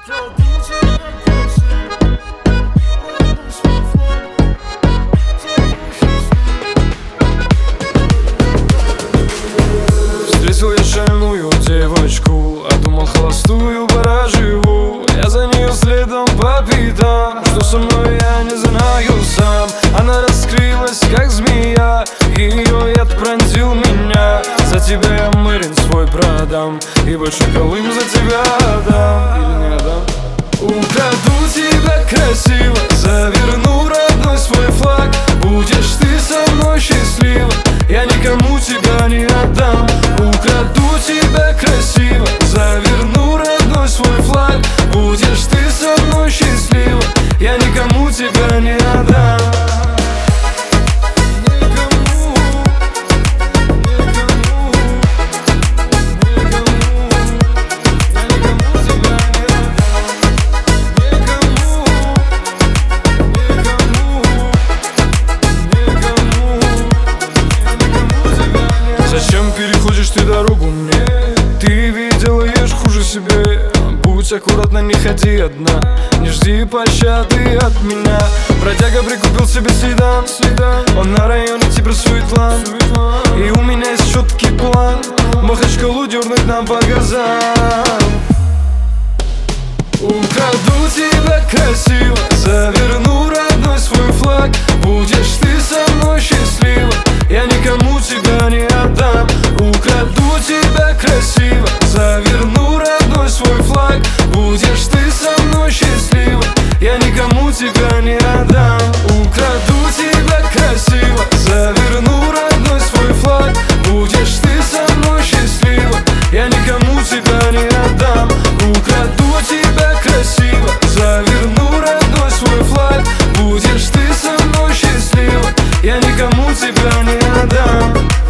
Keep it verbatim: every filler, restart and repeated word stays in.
Встретил я шальную девочку, а думал, холостую пора живу. Я за нее следом по пятам, что со мной я не знаю сам. Она раскрылась, как змея, ее яд пронзил меня. За тебя я Мэрин свой продам, и большой Колым за тебя отдам. Или не отдам? Украду тебя красиво, заверну родной свой флаг. Будешь ты со мной счастлива, я никому тебя не отдам. Украду тебя красиво, заверну родной свой флаг. Будешь ты со мной счастлива, я никому тебя не отдам. Зачем переходишь ты дорогу мне? Ты ведь делаешь хуже себе. Будь аккуратна, не ходи одна, не жди пощады от меня. Бродяга прикупил себе седан, он на районе типресует лан. И у меня есть четкий план Махачкалу дернуть нам по газам. Украду тебя красиво, заверну родной свой флаг. Будешь ты со мной счастлива, я никому тебя не отдам. Украду тебя красиво, заверну родной свой флаг. Будешь ты со мной счастлива, я никому тебя не отдам. Украду тебя красиво, заверну родной свой флаг. Будешь ты со мной счастлива, я никому тебя не отдам. Украду тебя красиво, заверну родной свой флаг. Будешь ты со мной счастлива, я никому тебя не отдам.